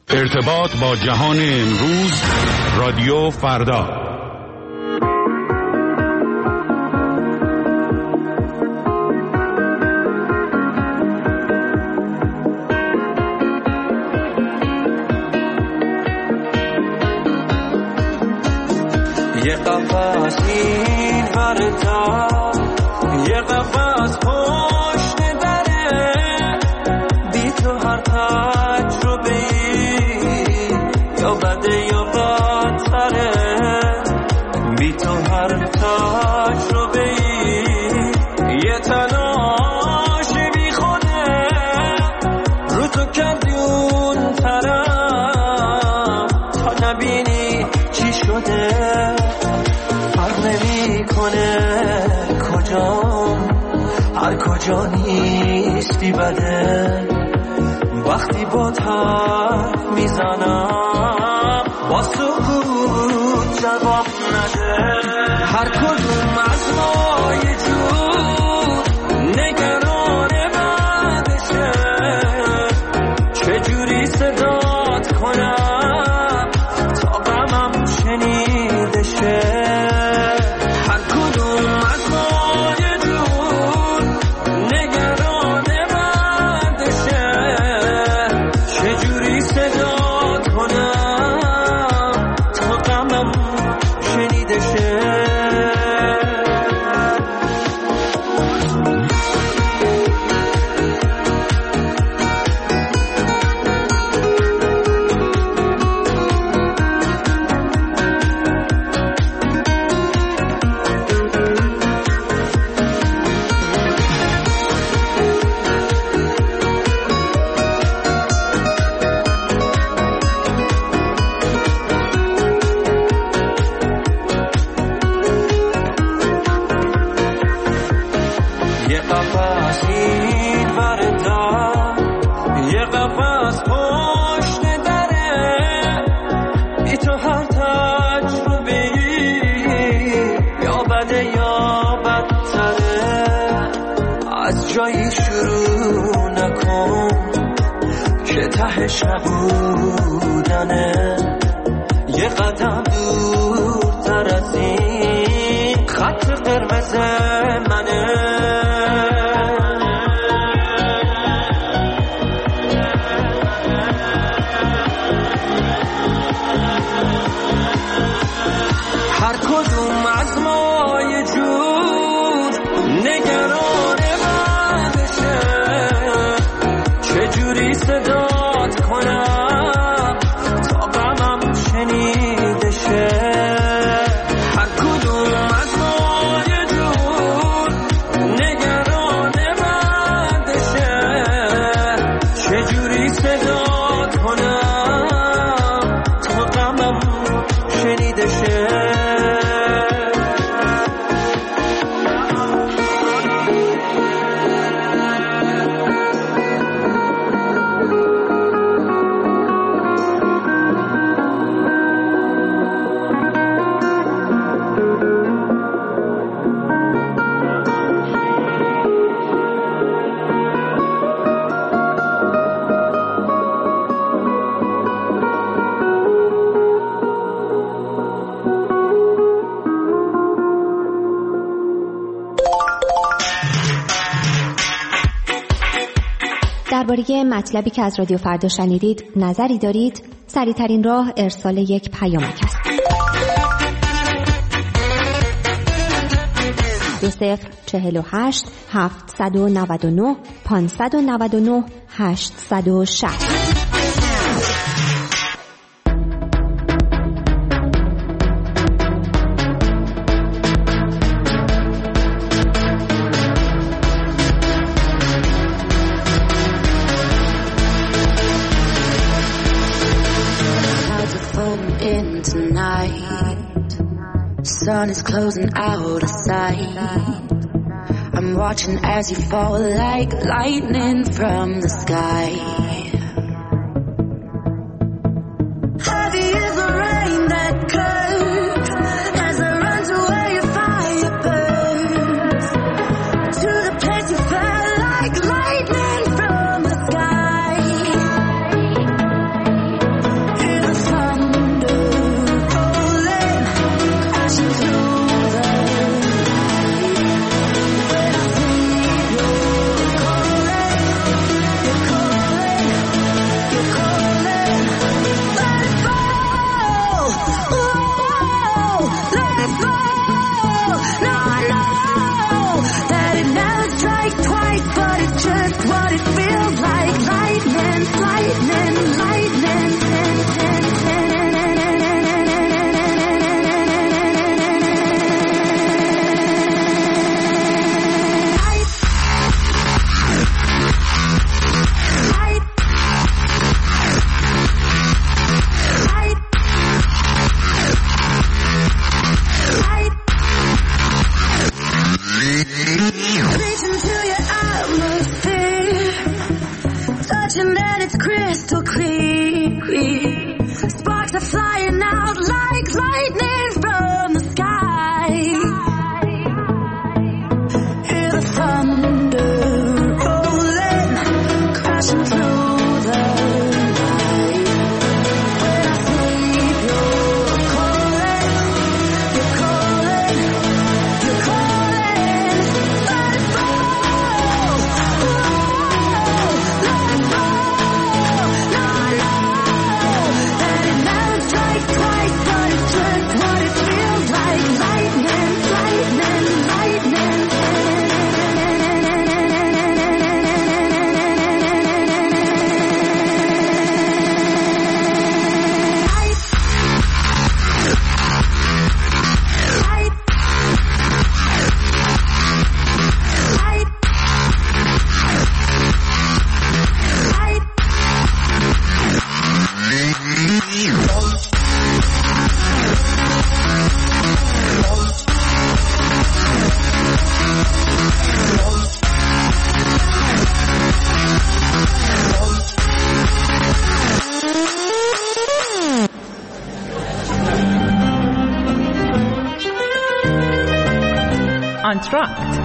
ارتباط با جهان امروز، رادیو فردا. یه قفس این ورتا، یه قفس پشت دره، بی تو هر تجربه‌ای یا بده یا بدتره، بی تو هر تجربه‌ای یه تلاش بی خوده، رو تو کردی اون طرف تا نبینی چی شده. هر کجا نیستی بده، وقتی با حرف میزنم با سکوت جواب نده. هر کدوم از ما یه جور نگران بعدشه، چجوری صدات کنم تا غمم شنیده شه. جایی شروع نکن که تهش نبودنه، یه قدم دورتر از این خط قرمز منه. هر کدوم از ما یه جور نگران بعدشه، چجوری صدات کنم تا غمم شنیده شه. هر کدوم از ما یه جور نگران بعدشه، چجوری صدات کنم تا غمم شنیده شه. درباره مطلبی که از رادیو فردا شنیدید نظری دارید؟ سریع‌ترین راه ارسال یک پیامک است. 2048 799 599 860. Sun is closing out of sight. I'm watching as you fall like lightning from the sky. Heavy is the rain that curves as I run to where your fire burns, to the place you fell like lightning from the sky. آنتراکت.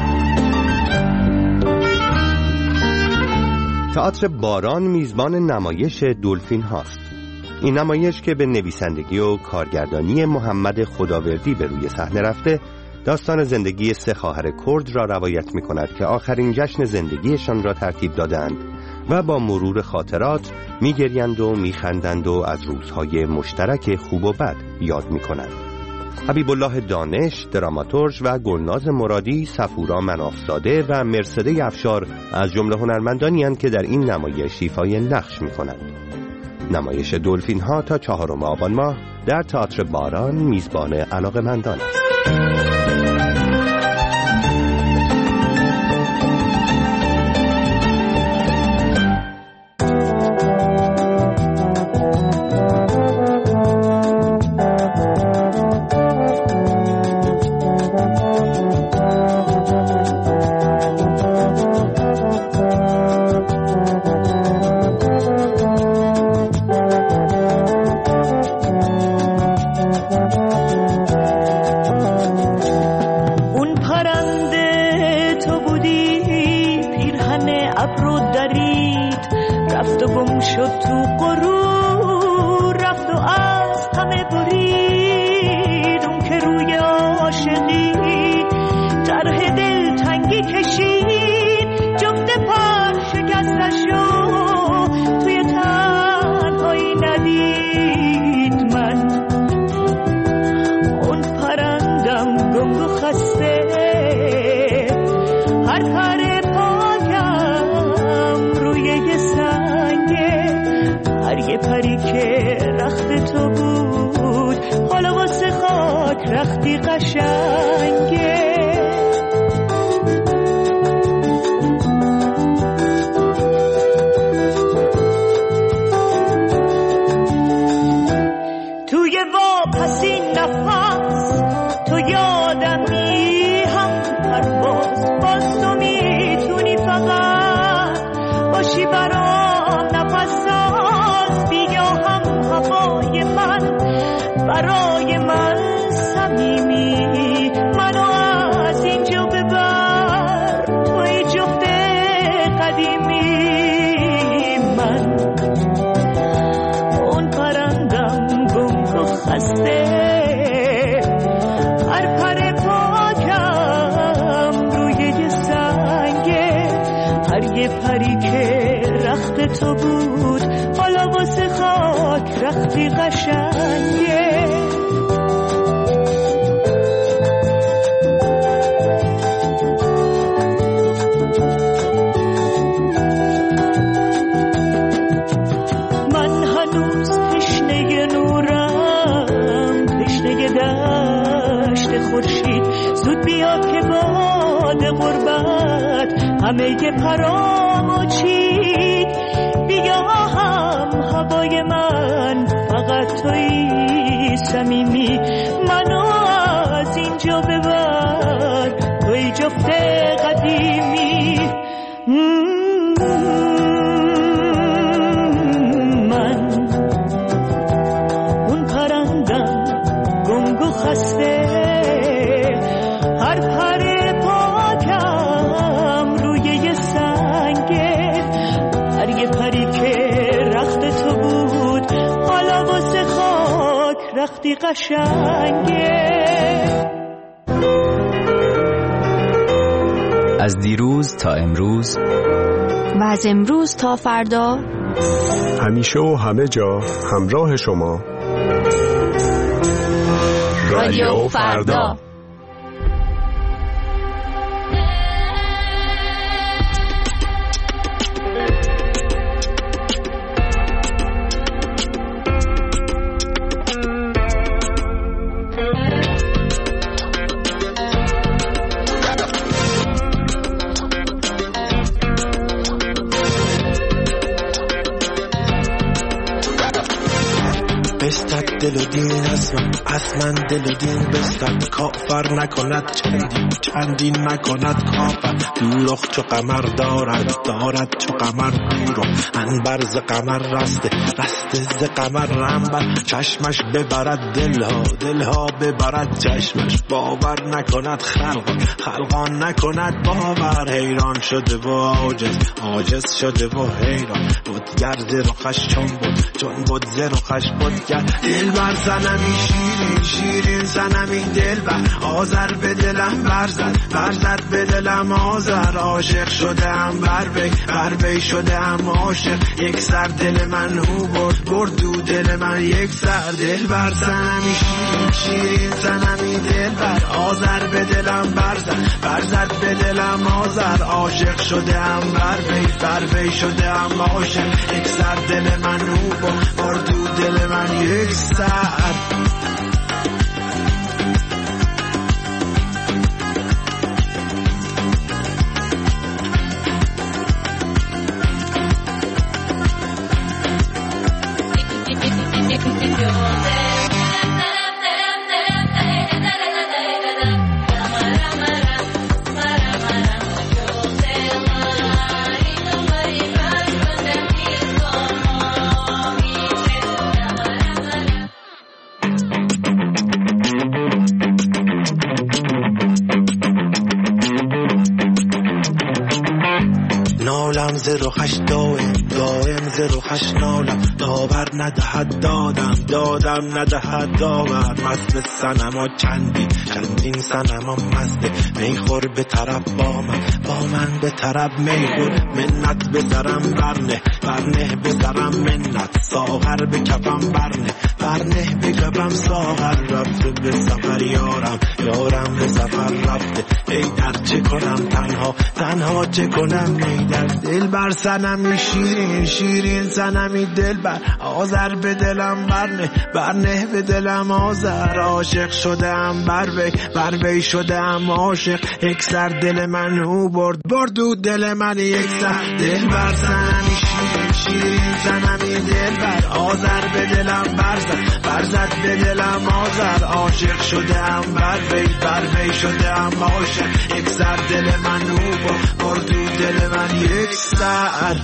تئاتر باران میزبان نمایش دلفین هاست. این نمایش که به نویسندگی و کارگردانی محمد خداوردی به روی صحنه رفته، داستان زندگی 3 خواهر کرد را روایت می کند که آخرین جشن زندگیشان را ترتیب دادند و با مرور خاطرات می گریند و می خندند و از روزهای مشترک خوب و بد یاد می کنند. حبیب الله دانش دراماتورگ و گلناز مرادی، صفورا منافزاده و مرسده افشار از جمله هنرمندانی اند که در این نمایش ایفای نقش می کنند. نمایش دلفین ها تا 4 آبان ماه در تئاتر باران میزبان علاقه‌مندان است. همه پرامو چید بیا هم هوای من فقط توی صمیمی منو از اینجا ببر توی جفت قدیمی من اون پرندم گنگ و خسته هر پر پاکم روی یه سنگه هر یه پری که رخت تو بود حالا واسه خاک رختی قشنگه. از دیروز تا امروز و از امروز تا فردا همیشه و همه جا همراه شما رادیو فردا. بستد دل و دین از من دل و دین بستد کافر نکند چندین نکند کافر دوروخ چو قمر دارد چو قمر دوروخ انبر ز قمر رسته ز قمر رنبر چشمش ببرد دلها ببرد چشمش باور نکند خلقان نکند باور حیران شده و عاجز شده و حیران بود گرد رخش چون بود ز رخش بود گرد دل بر زنمی شیرین زنمی دل بر آذر به دلم برزد به دلم آذر عاشق شده هم بر بی شده هم عاشق یک سر دل من او برد دو دل من یک سر دل بر زنمی شیرین زنمی دل بر آذر به دلم برزد به دلم آذر عاشق شده هم بر بی شده هم عاشق یک سر دل من او برد دو دل من یک سر نالم ز رخش دائم ز رخش نالم داور ندهد دادم ندهد داور مست صنما چندین صنما مسته میخور به طرف با من به طرف میخور منت بذارم برنه بذارم منت ساغر به کفم برنه به کفم ساغر رفته به سفر یارم به سفر رفته ای در چه کنم تنها چه کنم ای در دل بر صنمی شیرین صنمی دل بر آذر به دلم برنه به دلم آذر عاشق شدم بر وی شدم عاشق یک سر دل من او برد و دل من یک سر دل بر صنمی شیرین صنمی دل بر آذر به دلم برزد به دلم آذر عاشق شدم بر وی شدم عاشق یک سر دل من او برد و دل من یک سر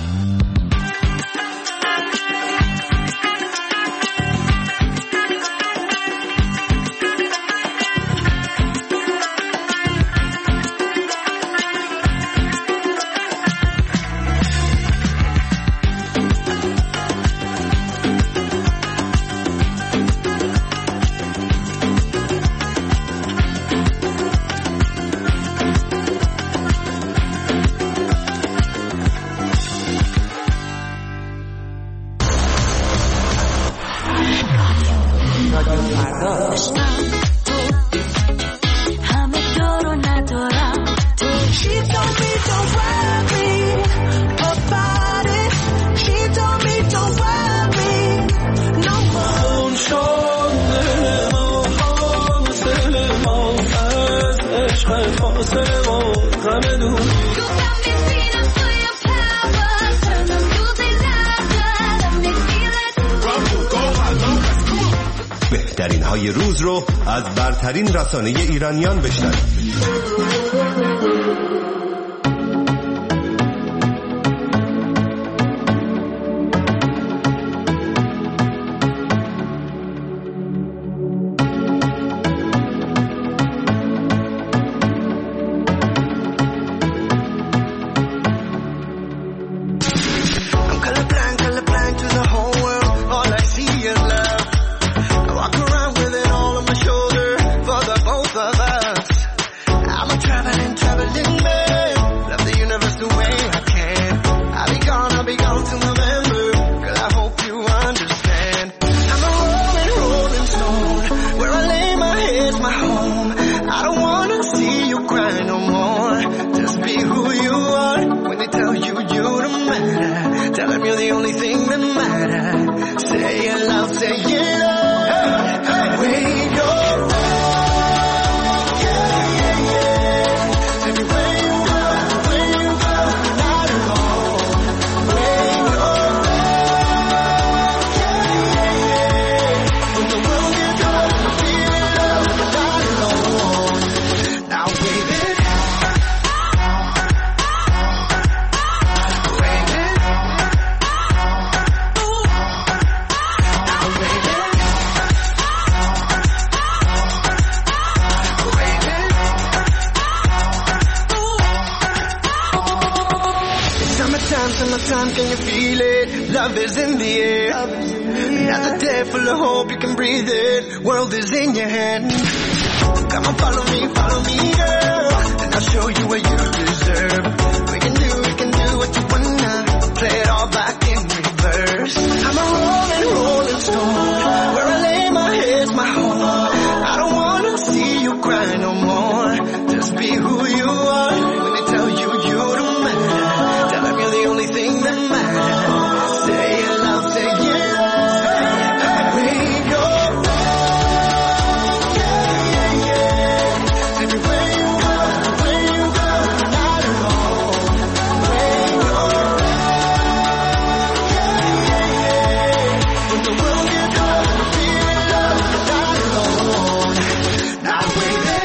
بهترین های روز رو از برترین رسانه ایرانیان بشنوید. I'm a time, can you feel it? Love is in the air. Another day full of hope, you can breathe it. World is in your hand. Come on, follow me, girl, and I'll show you what you deserve. We can do what you wanna. Play it all back in reverse. I'm a rolling stone. Where I lay my head's my home. I don't wanna see you cry no more. Just be who you are. When they tell you you don't matter, tell them you're the only thing that matters. Say it loud, say it loud. We go. Everywhere you go, not alone. We go. When the world gets cold, we feel love, not alone. Not waiting.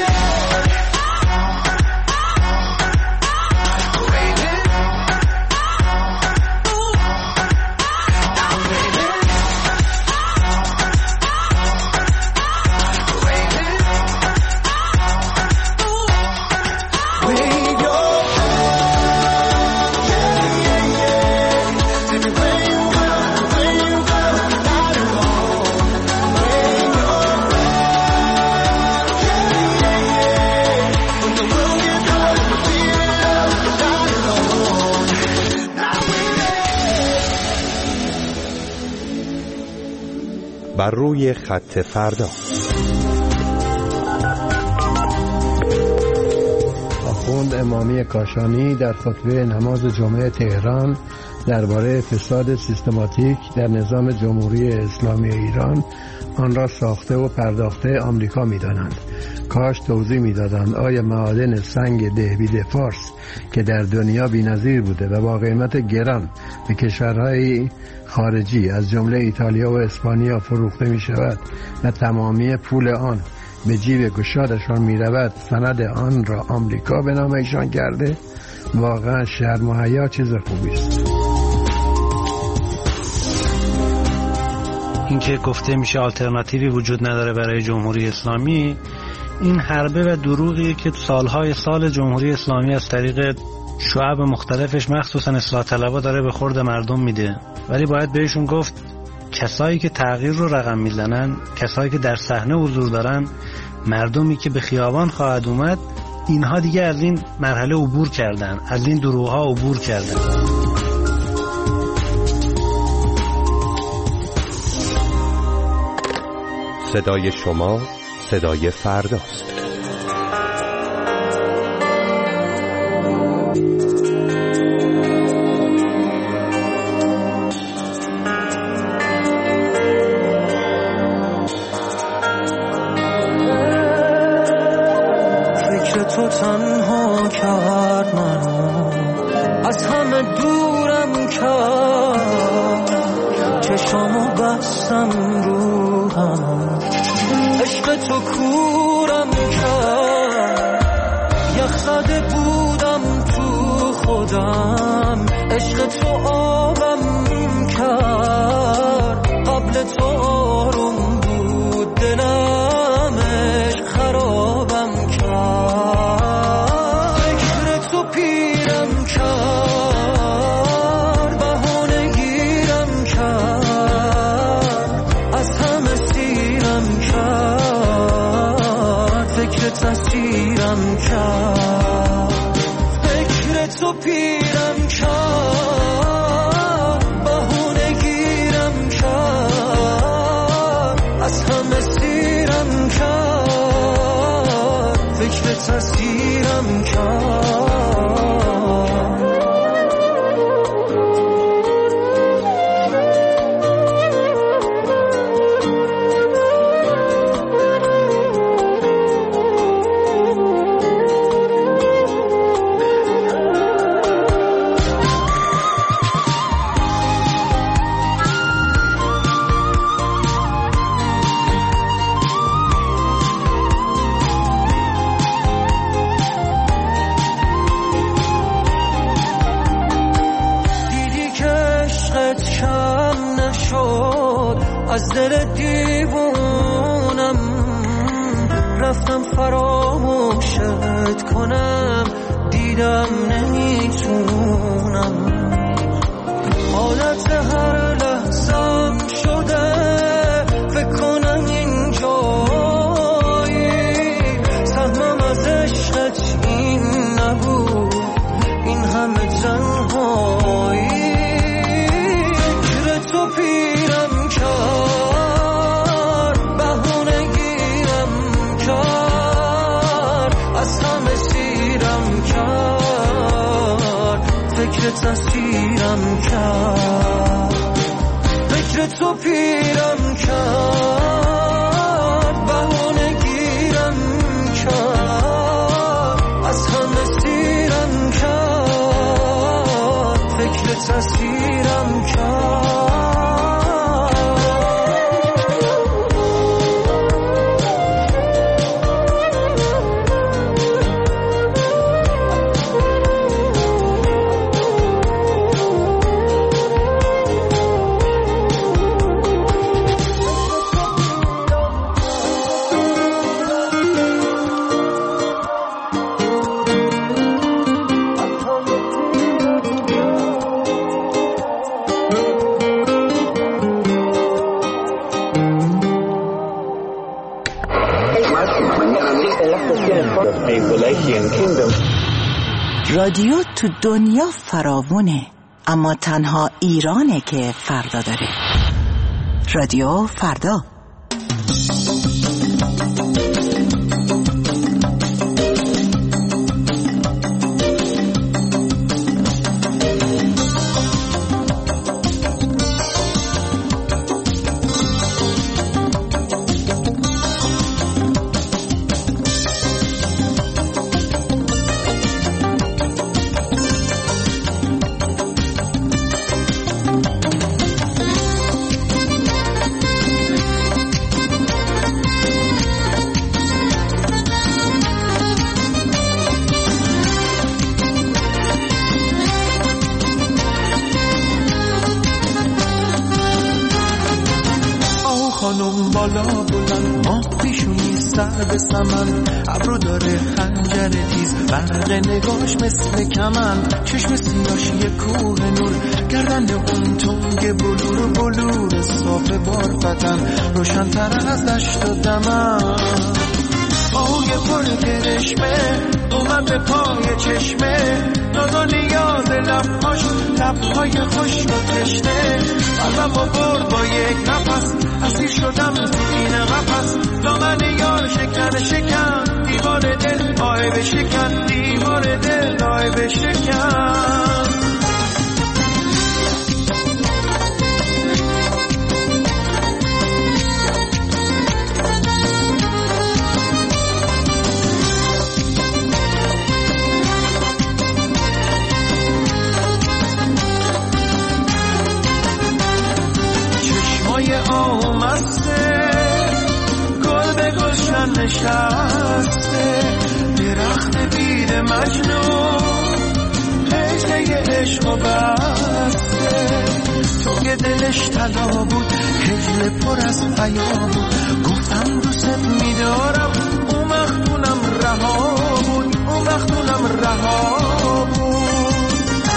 بر روی خط فردا. آخوند امامی کاشانی در خطبه نماز جمعه تهران درباره فساد سیستماتیک در نظام جمهوری اسلامی ایران آن را ساخته و پرداخته آمریکا می‌دانند. کاش توضیح می‌دادند آیا معادن سنگ دهبید فارس که در دنیا بی‌نظیر بوده و با قیمت گران به کشورهای خارجی از جمله ایتالیا و اسپانیا فروخته می‌شود و تمامی پول آن به جیب گشادشان می‌رود، سند آن را آمریکا به نام ایشان کرده؟ واقعا شرم و حیا چیز خوبی است. این که گفته میشه آلترناتیوی وجود نداره برای جمهوری اسلامی، این حربه و دروغیه که سالهای سال جمهوری اسلامی از طریق شعب مختلفش مخصوصا اصلاح طلبها داره به خورد مردم میده. ولی باید بهشون گفت کسایی که تغییر رو رقم میزنن، کسایی که در صحنه حضور دارن، مردمی که به خیابان خواهد اومد، اینها دیگه از این مرحله عبور کردن، از این دروغ‌ها عبور کردن. صدای شما صدای فرداست. فکر تو تنها کرد منو، از همه دورم کرد، چشامو بستم رو هم، عشق تو کورم کرد، یخ زده بودم تو خودم، عشق تو آبم کرد، قبل تو آروم بود دلم، عشق خرابم کرد، فکر تو پیرم کرد، بهانه گیرم کرد، از همه سیرم کرد، فکر تسیرم کرد، فکر تو پیرم کرد، بهانه گیرم کرد، از همه سیرم کرد، فکر تسیرم کرد. از دل دیوونم رفتم فراموشت کنم، دیدم نمیتونم، قیمت هر لحظم شده فکر کنم اینجایی سهمم از عشقت این نبود این همه تنهایی گیر تو پیرم کرد بهونه گیرم کرد از همه سیرم کرد فکرت اسیرم کرد فکر تو پیرم کرد بهونه گیرم کرد از همه سیرم کرد فکرت اسیرم کرد رادیو تو دنیا فراوونه، اما تنها ایرانه که فردا داره. رادیو فردا. خانم بالا بلند ماه پیشونی سر به سمن ابرو داره خنجر تیز برق نگاش مثل کمن چشم سیاش یه کوه نور گردن اون تنگ بلور بلور صاف بارفتن روشن تر از دشت و دمن آهوی پر کرشمه اومد به پای چشمه ناز و نیاز لبهاش لبهای خشک و تشنه قلبم برد با یک نفس اسیر شدم تو این قفس دامن یار شکن شکن دیوار دل آه بشکن دیوار دل آه بشکن آمسته گل به گلشن نشسته درخت بید مجنون هجله عشق و بسته توی دلش طلا بود هجله پر از حیا بود گفتم دوست میدارم اون وقتونم رها بود اون وقتونم رها بود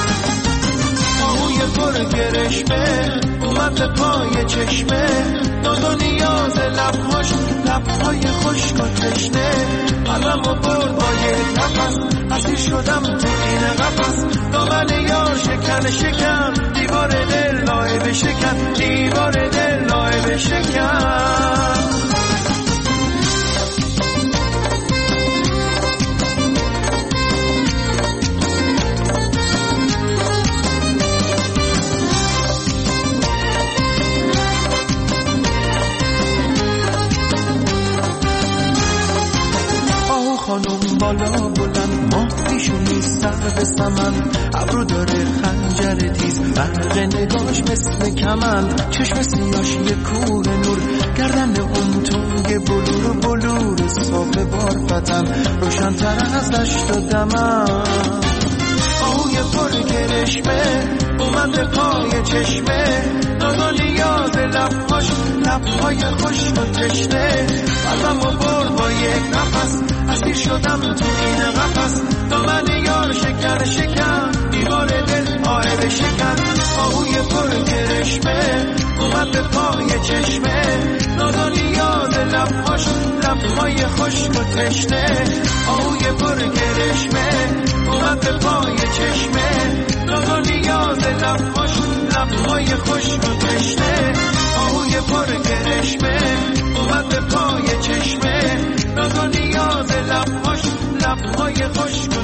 آهوی پر گرشمه اومد به پای چشمه ناز و نیاز لبهاش لبهای خشک و تشنه قلبم و برد با یک نفس اسیر شدم تو این قفس دامن یار شکن شکن دیوار دل لایه بشکن دیوار دل لایه بشکن خانم بالا بلند ماه پیشونی سر به سمن ابرو داره خنجر تیز برق نگاش مثل کمن چشم سیاش یه کوه نور گردن اون تنگ بلور بلور صاف بارفتن روشن تر از دشت و دمن آهوی پر کرشمه اومد به پای چشمه ناز و نیاز لبهاش لبهای خشک و تشنه قلبم و برد با یک نفس اسیر شدم تو این قفس دامن یار شکن شکن دیوار دل آه بشکن آهوی پر کرشمه اومد به پای چشمه نادانی یاد لبهاش لبهای خشک و تشنه آهوی پر کرشمه اومد به پای چشمه نادانی یاد لبهاش لبهای خشک و تشنه آهوی پر کرشمه اومد به پای چشمه نادانی یاد لبهاش لبهای خشک